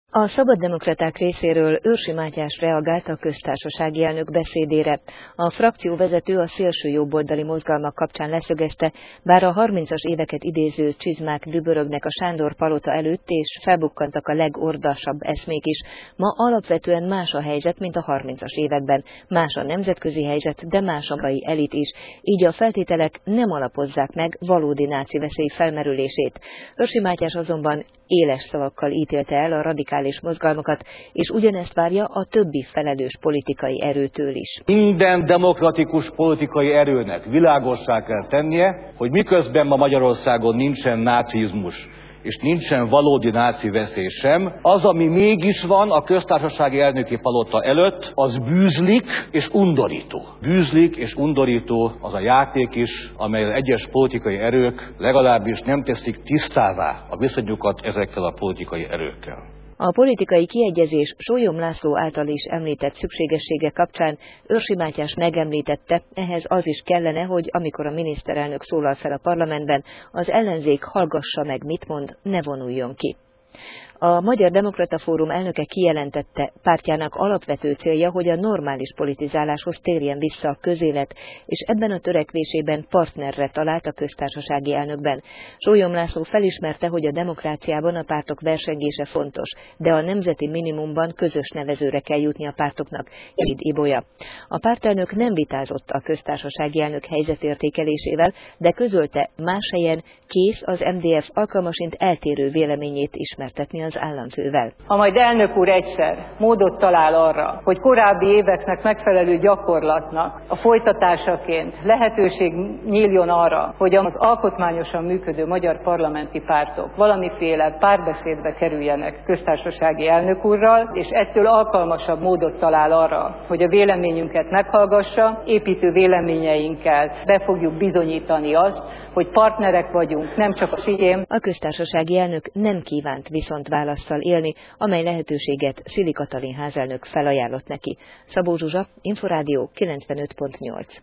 A szabaddemokraták részéről Őrsi Mátyás reagált a köztársasági elnök beszédére. A frakcióvezető a szélsőjobboldali mozgalmak kapcsán leszögezte, bár a 30-as éveket idéző csizmák dübörögnek a Sándor palota előtt, és felbukkantak a legordasabb eszmék is, ma alapvetően más a helyzet, mint a 30-as években. Más a nemzetközi helyzet, de más a mai elit is. Így a feltételek nem alapozzák meg valódi náci veszély felmerülését. Őrsi Mátyás azonban éles szavakkal ítélte el a radikális mozgalmakat, és ugyanezt várja a többi felelős politikai erőtől is. Minden demokratikus politikai erőnek világossá kell tennie, hogy miközben ma Magyarországon nincsen nácizmus, és nincsen valódi náci veszély sem, az, ami mégis van a köztársasági elnöki palota előtt, az bűzlik és undorító. Bűzlik és undorító az a játék is, amely egyes politikai erők legalábbis nem teszik tisztává a viszonyukat ezekkel a politikai erőkkel. A politikai kiegyezés Sólyom László által is említett szükségessége kapcsán Őrsi Mátyás megemlítette, ehhez az is kellene, hogy amikor a miniszterelnök szólal fel a parlamentben, az ellenzék hallgassa meg, mit mond, ne vonuljon ki. A Magyar Demokrata Fórum elnöke kijelentette, pártjának alapvető célja, hogy a normális politizáláshoz térjen vissza a közélet, és ebben a törekvésében partnerre talált a köztársasági elnökben. Sólyom László felismerte, hogy a demokráciában a pártok versengése fontos, de a nemzeti minimumban közös nevezőre kell jutni a pártoknak, írja Ibolya. A pártelnök nem vitázott a köztársasági elnök helyzetértékelésével, de közölte, más helyen kész az MDF alkalmasint eltérő véleményét ismertetni az államfővel. Ha majd elnök úr egyszer módot talál arra, hogy korábbi éveknek megfelelő gyakorlatnak a folytatásaként lehetőség nyíljon arra, hogy az alkotmányosan működő magyar parlamenti pártok valamiféle párbeszédbe kerüljenek köztársasági elnök úrral, és ettől alkalmasabb módot talál arra, hogy a véleményünket meghallgassa, építő véleményeinkkel be fogjuk bizonyítani azt, hogy partnerek vagyunk, nem csak a figyelm. A köztársasági elnök nem kívánt viszont válasszal élni, amely lehetőséget Szili Katalin házelnök felajánlott neki. Szabó Zsuzsa, Inforádió 95.8.